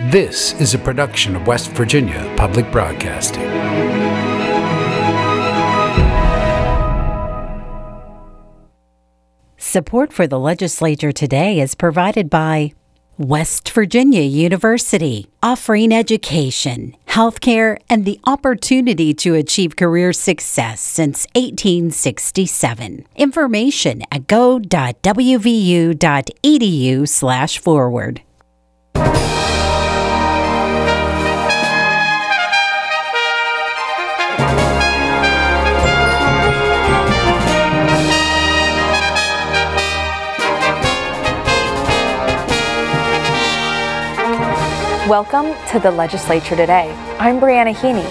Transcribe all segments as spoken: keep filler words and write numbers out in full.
This is a production of West Virginia Public Broadcasting. Support for the legislature today is provided by West Virginia University, offering education, healthcare, and the opportunity to achieve career success since eighteen sixty-seven. Information at go.wvu.edu slash forward. Welcome to the Legislature Today. I'm Brianna Heaney.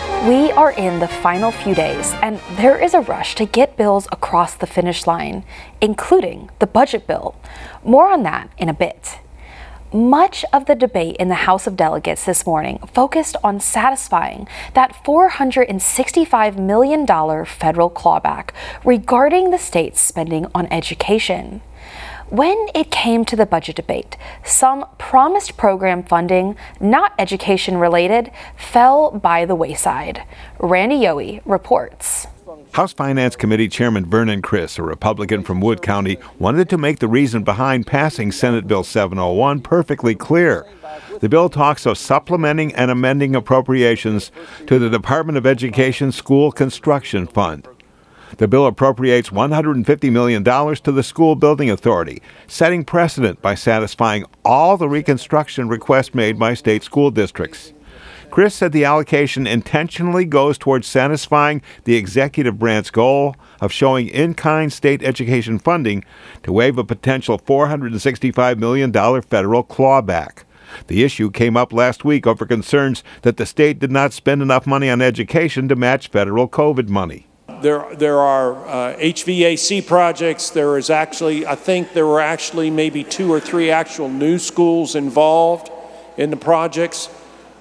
We are in the final few days, and there is a rush to get bills across the finish line, including the budget bill. More on that in a bit. Much of the debate in the House of Delegates this morning focused on satisfying that four hundred sixty-five million dollars federal clawback regarding the state's spending on education. When it came to the budget debate, some promised program funding, not education related, fell by the wayside. Randy Yohe reports. House Finance Committee Chairman Vernon Criss, a Republican from Wood County, wanted to make the reason behind passing Senate Bill seven oh one perfectly clear. The bill talks of supplementing and amending appropriations to the Department of Education School Construction Fund. The bill appropriates one hundred fifty million dollars to the School Building Authority, setting precedent by satisfying all the reconstruction requests made by state school districts. Criss said the allocation intentionally goes towards satisfying the executive branch goal of showing in-kind state education funding to waive a potential four hundred sixty-five million dollars federal clawback. The issue came up last week over concerns that the state did not spend enough money on education to match federal COVID money. There, there are uh, H V A C projects. There is actually, I think there were actually maybe two or three actual new schools involved in the projects,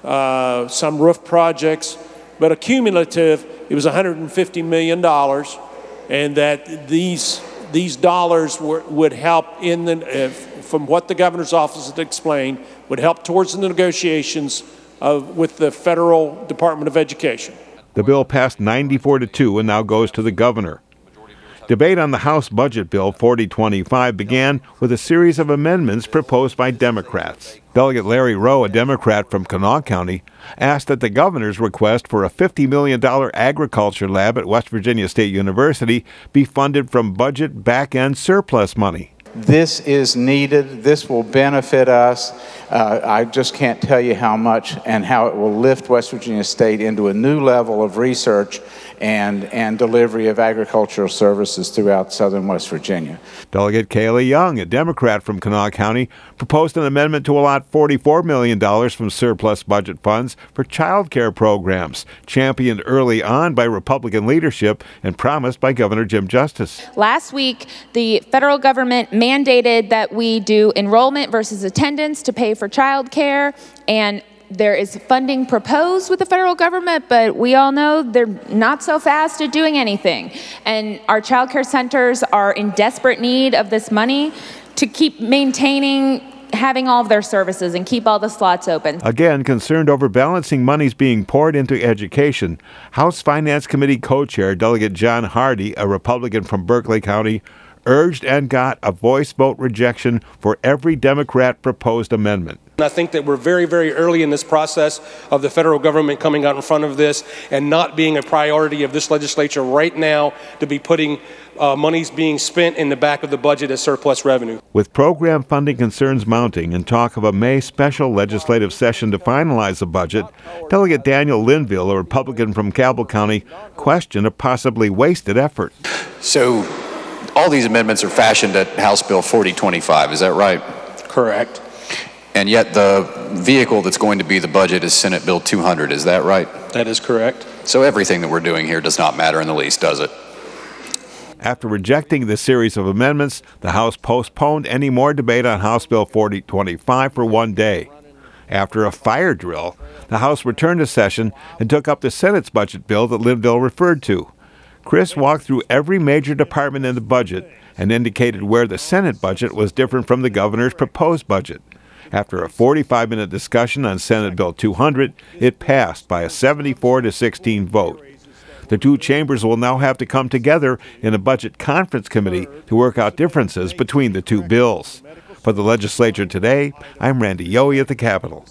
uh, some roof projects, but accumulative, it was one hundred fifty million dollars, and that these these dollars were, would help in the, uh, from what the governor's office had explained, would help towards the negotiations of, with the federal Department of Education. The bill passed ninety-four to two and now goes to the governor. Debate on the House Budget Bill forty twenty-five began with a series of amendments proposed by Democrats. Delegate Larry Rowe, a Democrat from Kanawha County, asked that the governor's request for a fifty million dollars agriculture lab at West Virginia State University be funded from budget back-end surplus money. This is needed. This will benefit us. Uh, I just can't tell you how much and how it will lift West Virginia State into a new level of research and, and delivery of agricultural services throughout southern West Virginia. Delegate Kayla Young, a Democrat from Kanawha County, proposed an amendment to allot forty-four million dollars from surplus budget funds for child care programs, championed early on by Republican leadership and promised by Governor Jim Justice. Last week, the federal government mandated that we do enrollment versus attendance to pay for child care, and there is funding proposed with the federal government, but we all know they're not so fast at doing anything. And our child care centers are in desperate need of this money to keep maintaining having all of their services and keep all the slots open. Again, concerned over balancing monies being poured into education, House Finance Committee co-chair Delegate John Hardy, a Republican from Berkeley County, urged and got a voice vote rejection for every Democrat proposed amendment. I think that we're very, very early in this process of the federal government coming out in front of this and not being a priority of this legislature right now to be putting uh, monies being spent in the back of the budget as surplus revenue. With program funding concerns mounting and talk of a May special legislative session to finalize the budget, Delegate Daniel Linville, a Republican from Cabell County, questioned a possibly wasted effort. So all these amendments are fashioned at House Bill forty twenty-five, is that right? Correct. And yet the vehicle that's going to be the budget is Senate Bill two hundred, is that right? That is correct. So everything that we're doing here does not matter in the least, does it? After rejecting the series of amendments, the House postponed any more debate on House Bill forty twenty-five for one day. After a fire drill, the House returned to session and took up the Senate's budget bill that Linville referred to. Criss walked through every major department in the budget and indicated where the Senate budget was different from the governor's proposed budget. After a forty-five minute discussion on Senate Bill two hundred, it passed by a seventy-four to sixteen vote. The two chambers will now have to come together in a budget conference committee to work out differences between the two bills. For the legislature today, I'm Randy Yohe at the Capitol.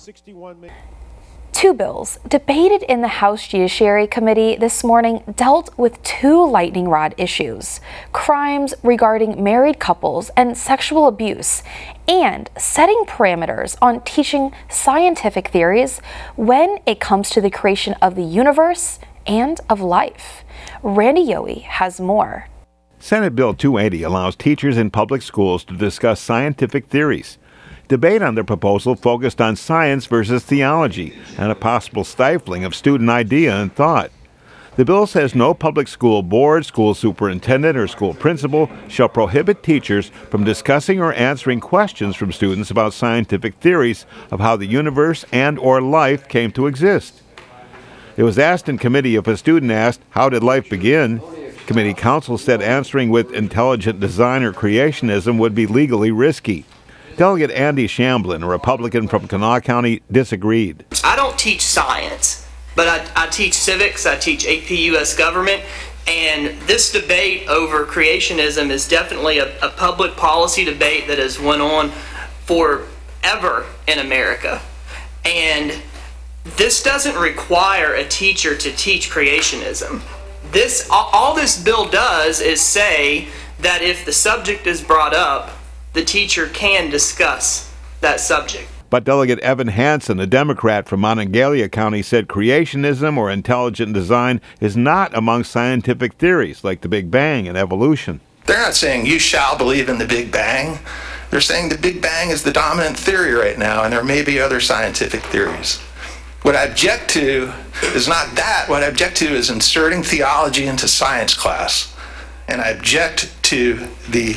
Two bills debated in the House Judiciary Committee this morning dealt with two lightning rod issues: crimes regarding married couples and sexual abuse, and setting parameters on teaching scientific theories when it comes to the creation of the universe and of life. Randy Yohe has more. Senate Bill two eighty allows teachers in public schools to discuss scientific theories. Debate on the proposal focused on science versus theology and a possible stifling of student idea and thought. The bill says no public school board, school superintendent, or school principal shall prohibit teachers from discussing or answering questions from students about scientific theories of how the universe and or life came to exist. It was asked in committee if a student asked, "How did life begin?" Committee counsel said answering with intelligent design or creationism would be legally risky. Delegate Andy Shamblin, a Republican from Kanawha County, disagreed. I don't teach science, but I, I teach civics, I teach A P U S government, and this debate over creationism is definitely a, a public policy debate that has went on forever in America. And this doesn't require a teacher to teach creationism. This, all this bill does is say that if the subject is brought up, the teacher can discuss that subject. But Delegate Evan Hansen, a Democrat from Monongalia County, said creationism or intelligent design is not among scientific theories like the Big Bang and evolution. They're not saying you shall believe in the Big Bang. They're saying the Big Bang is the dominant theory right now, and there may be other scientific theories. What I object to is not that. What I object to is inserting theology into science class. And I object to the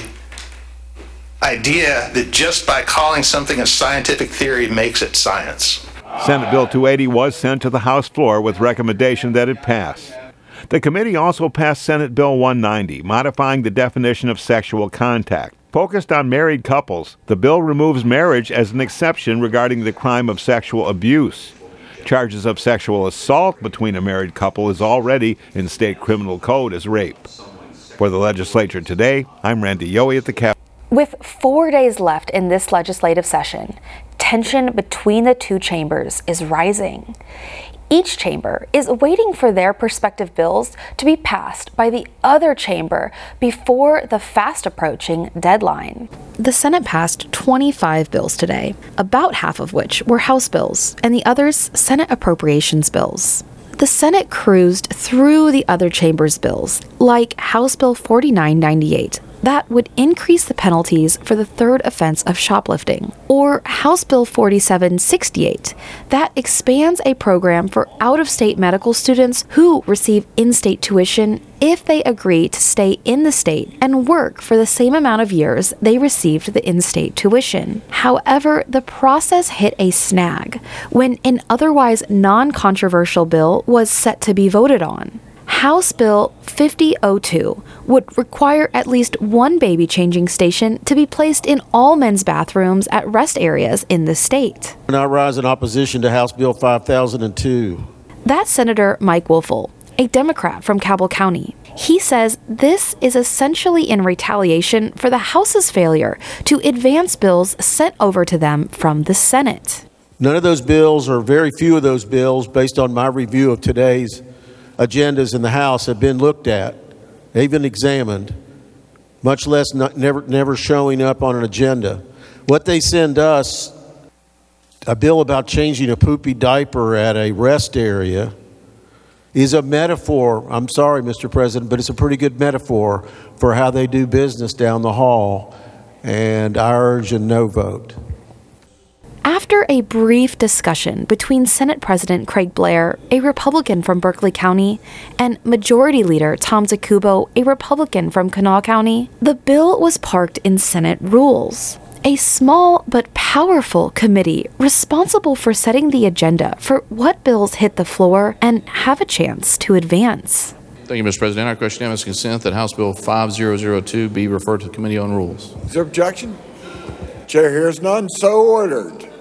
idea that just by calling something a scientific theory makes it science. Senate Bill two eighty was sent to the House floor with recommendation that it pass. The committee also passed Senate Bill one ninety, modifying the definition of sexual contact. Focused on married couples, the bill removes marriage as an exception regarding the crime of sexual abuse. Charges of sexual assault between a married couple is already in state criminal code as rape. For the legislature today, I'm Randy Yohe at the Capitol. With four days left in this legislative session, tension between the two chambers is rising. Each chamber is waiting for their prospective bills to be passed by the other chamber before the fast approaching deadline. The Senate passed twenty-five bills today, about half of which were House bills, and the others Senate appropriations bills. The Senate cruised through the other chambers' bills, like House Bill forty-nine ninety-eight, that would increase the penalties for the third offense of shoplifting, or House Bill forty-seven sixty-eight, that expands a program for out-of-state medical students who receive in-state tuition if they agree to stay in the state and work for the same amount of years they received the in-state tuition. However, the process hit a snag when an otherwise non-controversial bill was set to be voted on. House Bill fifty oh two would require at least one baby changing station to be placed in all men's bathrooms at rest areas in the state. I rise in opposition to House Bill five thousand two. That's Senator Mike Woelfel, a Democrat from Cabell County. He says this is essentially in retaliation for the House's failure to advance bills sent over to them from the Senate. None of those bills, or very few of those bills, based on my review of today's agendas in the House, have been looked at, even examined, much less not, never never showing up on an agenda. What they send us, a bill about changing a poopy diaper at a rest area, is a metaphor. I'm sorry, Mister President, but it's a pretty good metaphor for how they do business down the hall, and I urge a no vote. After a brief discussion between Senate President Craig Blair, a Republican from Berkeley County, and Majority Leader Tom Zakubo, a Republican from Kanawha County, the bill was parked in Senate Rules, a small but powerful committee responsible for setting the agenda for what bills hit the floor and have a chance to advance. Thank you, Mister President. Our question is consent that House Bill five thousand two be referred to the Committee on Rules. Is there objection? Chair hears none. So ordered.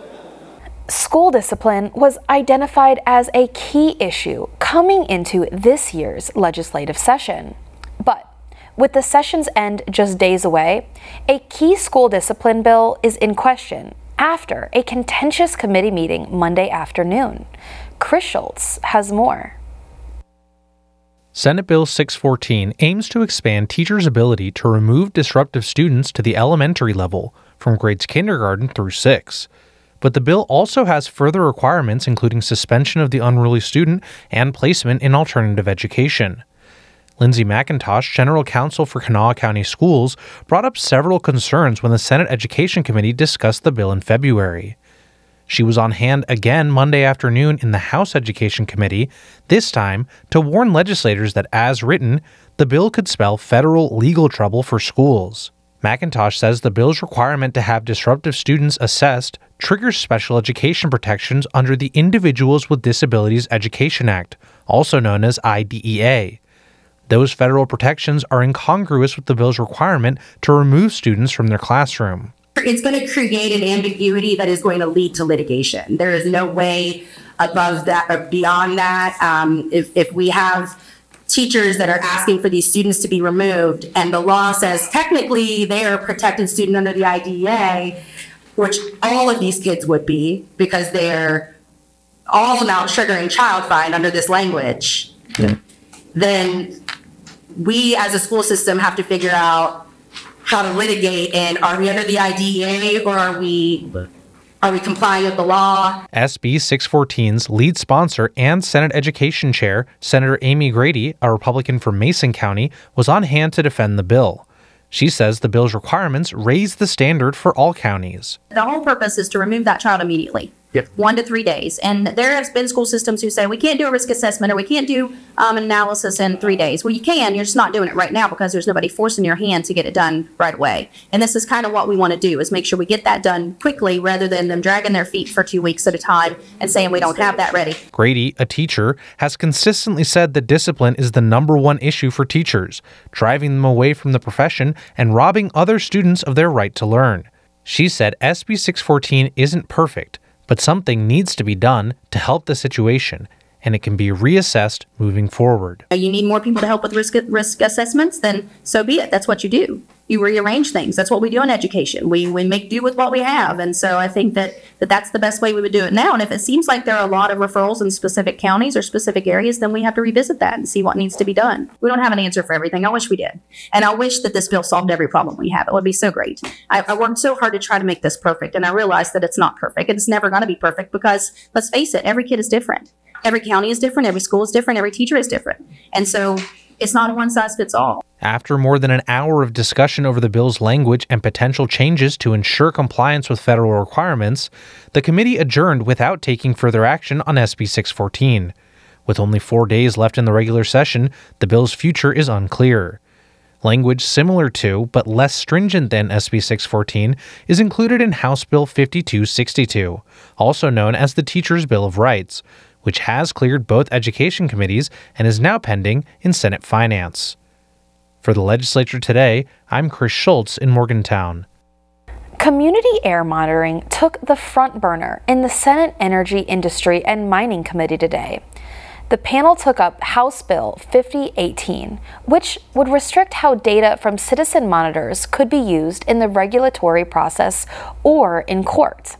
School discipline was identified as a key issue coming into this year's legislative session. But with the session's end just days away, a key school discipline bill is in question after a contentious committee meeting Monday afternoon. Chris Schultz has more. Senate Bill six fourteen aims to expand teachers' ability to remove disruptive students to the elementary level from grades kindergarten through six. But the bill also has further requirements, including suspension of the unruly student and placement in alternative education. Lindsay McIntosh, General Counsel for Kanawha County Schools, brought up several concerns when the Senate Education Committee discussed the bill in February. She was on hand again Monday afternoon in the House Education Committee, this time to warn legislators that, as written, the bill could spell federal legal trouble for schools. McIntosh says the bill's requirement to have disruptive students assessed triggers special education protections under the Individuals with Disabilities Education Act, also known as I D E A. Those federal protections are incongruous with the bill's requirement to remove students from their classroom. It's going to create an ambiguity that is going to lead to litigation. There is no way above that or beyond that. Um, if, if we have teachers that are asking for these students to be removed, and the law says technically they are a protected student under the I D E A, which all of these kids would be because they're all about triggering child find under this language, yeah. Then we as a school system have to figure out how to litigate, and are we under the I D E A or are we Are we complying with the law? S B six fourteen's lead sponsor and Senate Education Chair, Senator Amy Grady, a Republican from Mason County, was on hand to defend the bill. She says the bill's requirements raise the standard for all counties. The whole purpose is to remove that child immediately. Yep. One to three days. And there has been school systems who say, we can't do a risk assessment or we can't do um, an analysis in three days. Well, you can, you're just not doing it right now because there's nobody forcing your hand to get it done right away. And this is kind of what we want to do, is make sure we get that done quickly rather than them dragging their feet for two weeks at a time and saying we don't have that ready. Grady, a teacher, has consistently said that discipline is the number one issue for teachers, driving them away from the profession and robbing other students of their right to learn. She said S B six fourteen isn't perfect, but something needs to be done to help the situation, and it can be reassessed moving forward. You need more people to help with risk risk assessments, then so be it. That's what you do. You rearrange things. That's what we do in education. We we make do with what we have. And so I think that, that that's the best way we would do it now. And if it seems like there are a lot of referrals in specific counties or specific areas, then we have to revisit that and see what needs to be done. We don't have an answer for everything. I wish we did. And I wish that this bill solved every problem we have. It would be so great. I, I worked so hard to try to make this perfect, and I realized that it's not perfect. It's never going to be perfect because, let's face it, every kid is different. Every county is different. Every school is different. Every teacher is different. And so it's not a one size fits all. After more than an hour of discussion over the bill's language and potential changes to ensure compliance with federal requirements, the committee adjourned without taking further action on S B six fourteen. With only four days left in the regular session, the bill's future is unclear. Language similar to, but less stringent than S B six fourteen is included in House Bill fifty-two sixty-two, also known as the Teacher's Bill of Rights, which has cleared both education committees and is now pending in Senate Finance. For the legislature today, I'm Chris Schultz in Morgantown. Community air monitoring took the front burner in the Senate Energy, Industry, and Mining Committee today. The panel took up House Bill fifty eighteen, which would restrict how data from citizen monitors could be used in the regulatory process or in court.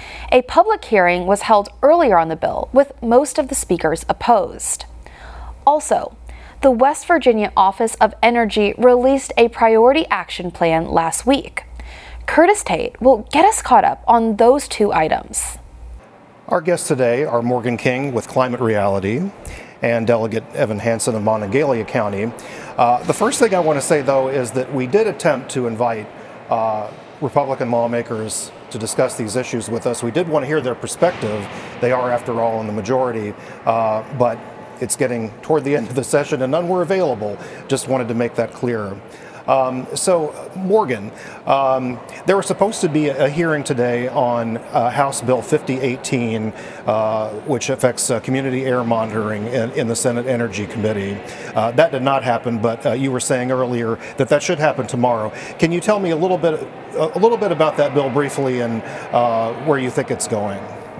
A public hearing was held earlier on the bill, with most of the speakers opposed. Also, the West Virginia Office of Energy released a priority action plan last week. Curtis Tate will get us caught up on those two items. Our guests today are Morgan King with Climate Reality and Delegate Evan Hansen of Monongalia County. Uh, the first thing I want to say, though, is that we did attempt to invite uh, Republican lawmakers to discuss these issues with us. We did want to hear their perspective. They are, after all, in the majority, uh, but it's getting toward the end of the session and none were available. Just wanted to make that clear. Um, so, Morgan, um, there was supposed to be a hearing today on uh, House Bill fifty eighteen, uh, which affects uh, community air monitoring in, in the Senate Energy Committee. Uh, that did not happen, but uh, you were saying earlier that that should happen tomorrow. Can you tell me a little bit, a little bit about that bill briefly and uh, where you think it's going?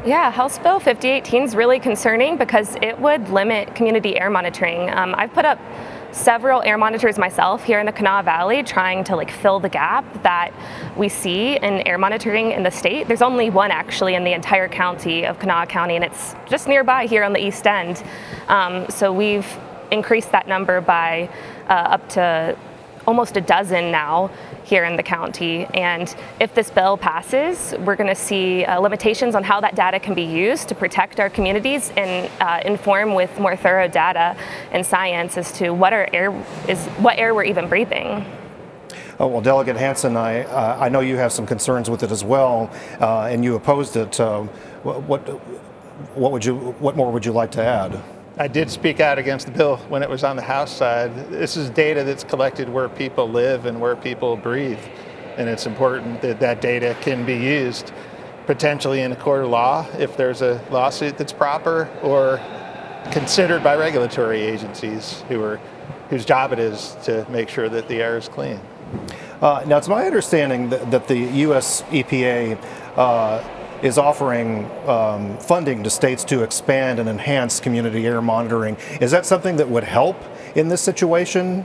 Yeah, House Bill fifty eighteen is really concerning because it would limit community air monitoring. Um, I've put up several air monitors myself here in the Kanawha Valley trying to like fill the gap that we see in air monitoring in the state. There's only one actually in the entire county of Kanawha County, and it's just nearby here on the east end. Um, so we've increased that number by uh, up to almost a dozen now here in the county. And if this bill passes, we're going to see uh, limitations on how that data can be used to protect our communities and uh, inform with more thorough data and science as to what our air is, what air we're even breathing. Oh, well, Delegate Hansen, I uh, I know you have some concerns with it as well, uh, and you opposed it. Uh, what what would you what more would you like to add? I did speak out against the bill when it was on the House side. This is data that's collected where people live and where people breathe. And it's important that that data can be used potentially in a court of law if there's a lawsuit that's proper, or considered by regulatory agencies who are, whose job it is to make sure that the air is clean. Uh, now, it's my understanding that, that the U S E P A uh, is offering um, funding to states to expand and enhance community air monitoring. Is that something that would help in this situation?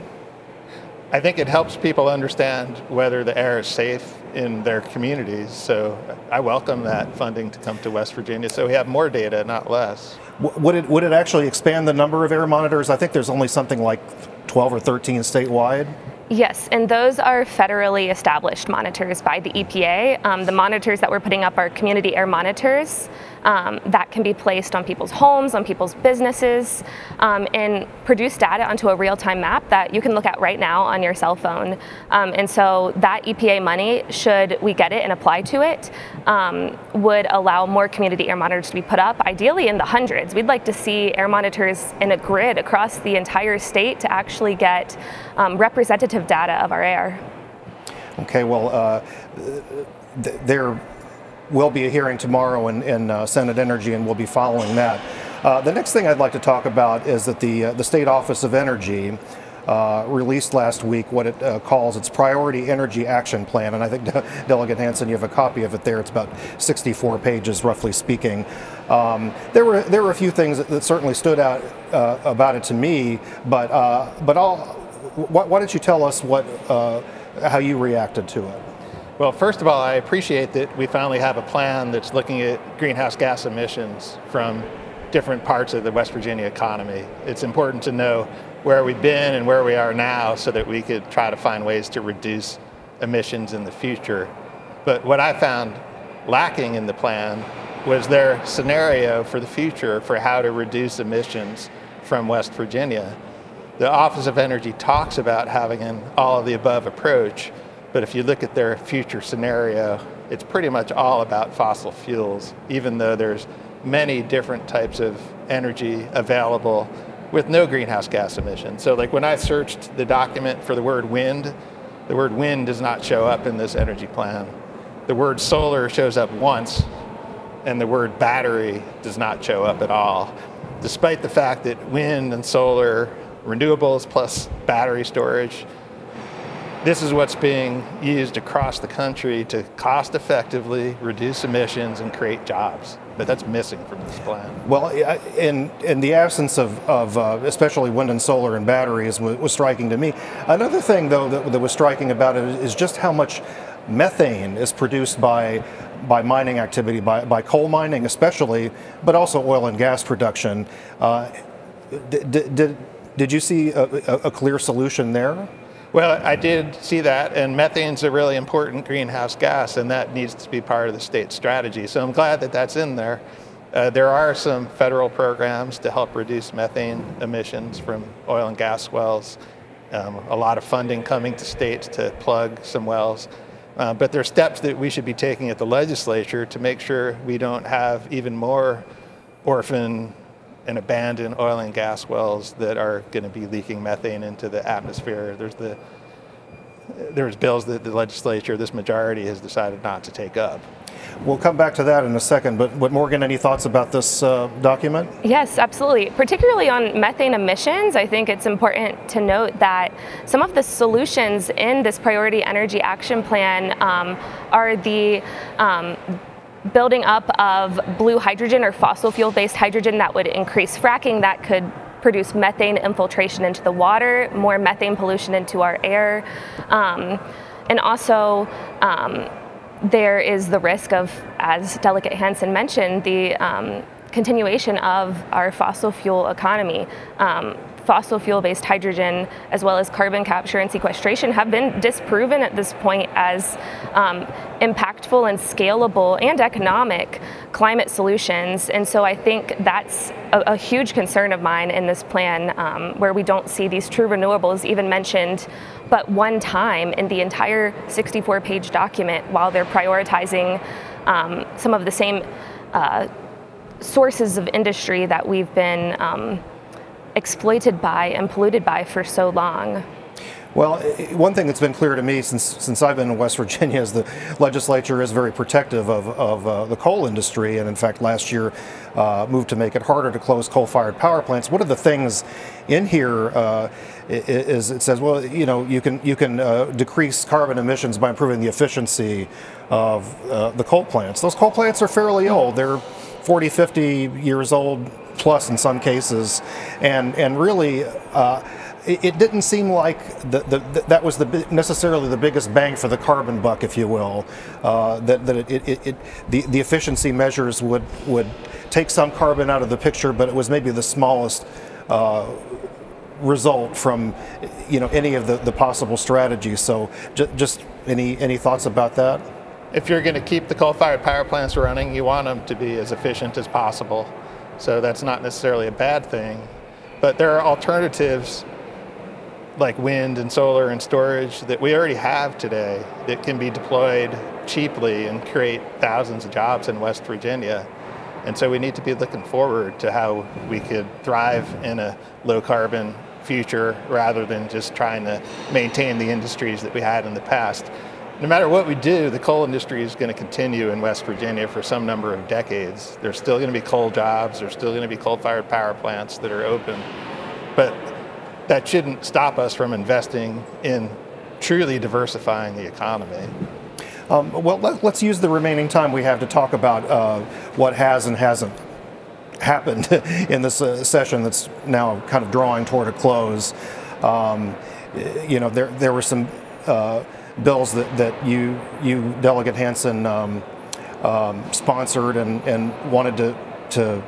I think it helps people understand whether the air is safe in their communities. So I welcome that funding to come to West Virginia so we have more data, not less. Would it, would it actually expand the number of air monitors? I think there's only something like twelve or thirteen statewide. Yes, and those are federally established monitors by the E P A. Um, the monitors that we're putting up are community air monitors um, that can be placed on people's homes, on people's businesses, um, and produce data onto a real-time map that you can look at right now on your cell phone. Um, and so that E P A money, should we get it and apply to it, um, would allow more community air monitors to be put up, ideally in the hundreds. We'd like to see air monitors in a grid across the entire state to actually get um, representative data of our air. Okay, well, uh, th- there will be a hearing tomorrow in, in uh, Senate Energy, and we'll be following that. Uh, the next thing I'd like to talk about is that the uh, the State Office of Energy uh, released last week what it uh, calls its Priority Energy Action Plan, and I think De- Delegate Hansen, you have a copy of it there. It's about sixty-four pages, roughly speaking. Um, there were there were a few things that, that certainly stood out uh, about it to me, but uh, but I'll. Why, why don't you tell us what, uh, how you reacted to it? Well, first of all, I appreciate that we finally have a plan that's looking at greenhouse gas emissions from different parts of the West Virginia economy. It's important to know where we've been and where we are now so that we could try to find ways to reduce emissions in the future. But what I found lacking in the plan was their scenario for the future for how to reduce emissions from West Virginia. The Office of Energy talks about having an all-of-the-above approach, but if you look at their future scenario, it's pretty much all about fossil fuels, even though there's many different types of energy available with no greenhouse gas emissions. So like when I searched the document for the word wind, the word wind does not show up in this energy plan. The word solar shows up once, and the word battery does not show up at all, despite the fact that wind and solar, renewables plus battery storage, this is what's being used across the country to cost effectively reduce emissions and create jobs. But that's missing from this plan. Well, in in the absence of, of uh, especially wind and solar and batteries was, was striking to me. Another thing, though, that, that was striking about it is just how much methane is produced by by mining activity, by, by coal mining especially, but also oil and gas production. Uh, did, did Did you see a, a clear solution there? Well, I did see that, and methane's a really important greenhouse gas, and that needs to be part of the state strategy. So I'm glad that that's in there. Uh, there are some federal programs to help reduce methane emissions from oil and gas wells. Um, a lot of funding coming to states to plug some wells. Uh, but there are steps that we should be taking at the legislature to make sure we don't have even more orphan and abandoned oil and gas wells that are going to be leaking methane into the atmosphere. There's the there's bills that the legislature, this majority, has decided not to take up. We'll come back to that in a second, but, but Morgan, any thoughts about this uh, document? Yes, absolutely. Particularly on methane emissions, I think it's important to note that some of the solutions in this Priority Energy Action Plan um, are the um, building up of blue hydrogen or fossil fuel-based hydrogen that would increase fracking, that could produce methane infiltration into the water, more methane pollution into our air. Um, and also, um, there is the risk of, as Delegate Hansen mentioned, the um, continuation of our fossil fuel economy. Um, fossil fuel-based hydrogen, as well as carbon capture and sequestration, have been disproven at this point as um, impactful and scalable and economic climate solutions. And so I think that's a, a huge concern of mine in this plan, um, where we don't see these true renewables even mentioned but one time in the entire sixty-four page document, while they're prioritizing um, some of the same uh, sources of industry that we've been um, exploited by and polluted by for so long. Well, one thing that's been clear to me since since I've been in West Virginia is the legislature is very protective of, of uh, the coal industry, and in fact last year uh, moved to make it harder to close coal-fired power plants. One of the things in here uh, is it says, well, you know, you can you can uh, decrease carbon emissions by improving the efficiency of uh, the coal plants. Those coal plants are fairly old. They're forty, fifty years old plus in some cases, and and really. Uh, It didn't seem like the, the, that was the necessarily the biggest bang for the carbon buck, if you will. Uh, that that it, it, it the, the efficiency measures would would take some carbon out of the picture, but it was maybe the smallest uh, result from you know any of the, the possible strategies. So j- just any any thoughts about that? If you're going to keep the coal-fired power plants running, you want them to be as efficient as possible. So that's not necessarily a bad thing, but there are alternatives like wind and solar and storage that we already have today that can be deployed cheaply and create thousands of jobs in West Virginia. And so we need to be looking forward to how we could thrive in a low carbon future rather than just trying to maintain the industries that we had in the past. No matter what we do, the coal industry is going to continue in West Virginia for some number of decades. There's still going to be coal jobs, there's still going to be coal-fired power plants that are open. But that shouldn't stop us from investing in truly diversifying the economy. Um, well, let, let's use the remaining time we have to talk about uh, what has and hasn't happened in this uh, session that's now kind of drawing toward a close. Um, you know, there there were some uh, bills that, that you, you Delegate Hansen, um, um, sponsored and, and wanted to, to,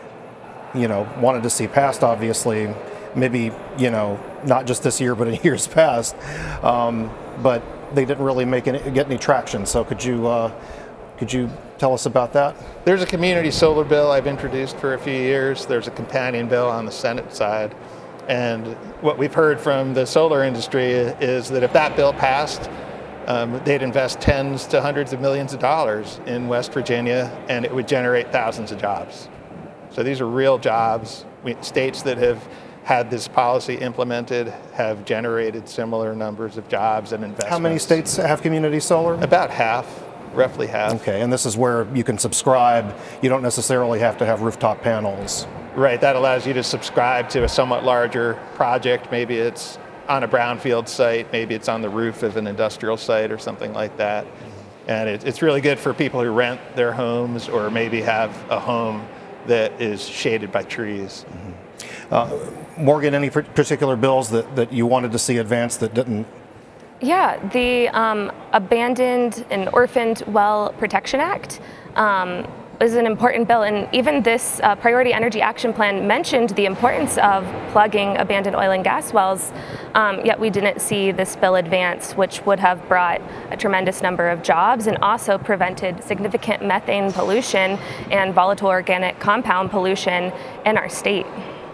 you know, wanted to see passed, obviously. Maybe, you know, not just this year, but in years past. Um, but they didn't really make any, get any traction. So could you uh, could you tell us about that? There's a community solar bill I've introduced for a few years. There's a companion bill on the Senate side. And what we've heard from the solar industry is that if that bill passed, um, they'd invest tens to hundreds of millions of dollars in West Virginia, and it would generate thousands of jobs. So these are real jobs. We, states that have had this policy implemented have generated similar numbers of jobs and investments. How many states have community solar? About half, roughly half. Okay, and this is where you can subscribe. You don't necessarily have to have rooftop panels. Right, that allows you to subscribe to a somewhat larger project. Maybe it's on a brownfield site, maybe it's on the roof of an industrial site or something like that. And it, it's really good for people who rent their homes or maybe have a home that is shaded by trees. Mm-hmm. Uh, Morgan, any particular bills that, that you wanted to see advanced that didn't? Yeah, the um, Abandoned and Orphaned Well Protection Act um, is an important bill, and even this uh, Priority Energy Action Plan mentioned the importance of plugging abandoned oil and gas wells, um, yet we didn't see this bill advance, which would have brought a tremendous number of jobs and also prevented significant methane pollution and volatile organic compound pollution in our state.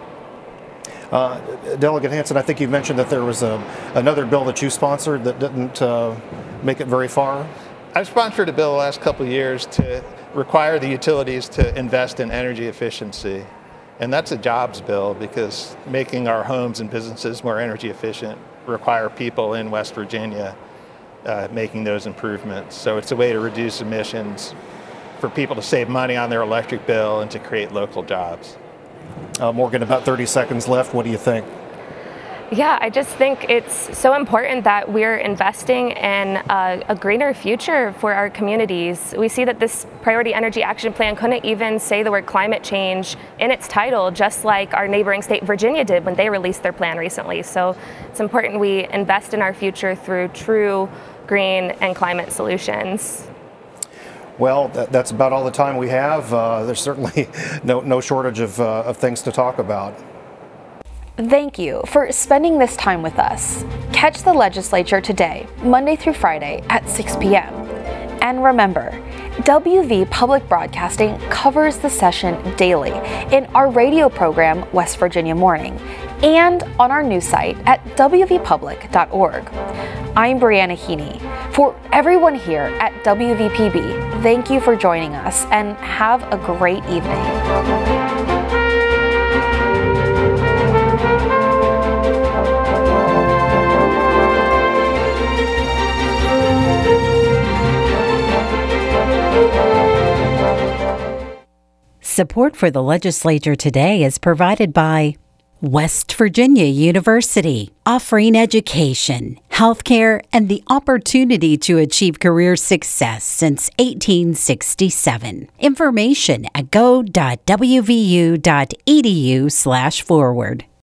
Uh, Delegate Hansen, I think you mentioned that there was a, another bill that you sponsored that didn't uh, make it very far. I've sponsored a bill the last couple of years to require the utilities to invest in energy efficiency. And that's a jobs bill because making our homes and businesses more energy efficient require people in West Virginia uh, making those improvements. So it's a way to reduce emissions for people to save money on their electric bill and to create local jobs. Uh, Morgan, about thirty seconds left. What do you think? Yeah, I just think it's so important that we're investing in a, a greener future for our communities. We see that this Priority Energy Action Plan couldn't even say the word climate change in its title, just like our neighboring state, Virginia, did when they released their plan recently. So it's important we invest in our future through true green and climate solutions. Well, that, that's about all the time we have. Uh, there's certainly no, no shortage of, uh, of things to talk about. Thank you for spending this time with us. Catch the legislature today, Monday through Friday at six p.m. And remember, W V Public Broadcasting covers the session daily in our radio program, West Virginia Morning, and on our news site at w v public dot org. I'm Brianna Heaney. For everyone here at W V P B, thank you for joining us and have a great evening. Support for the legislature today is provided by West Virginia University, offering education, healthcare, and the opportunity to achieve career success since eighteen sixty-seven. Information at go dot w v u dot e d u slash forward.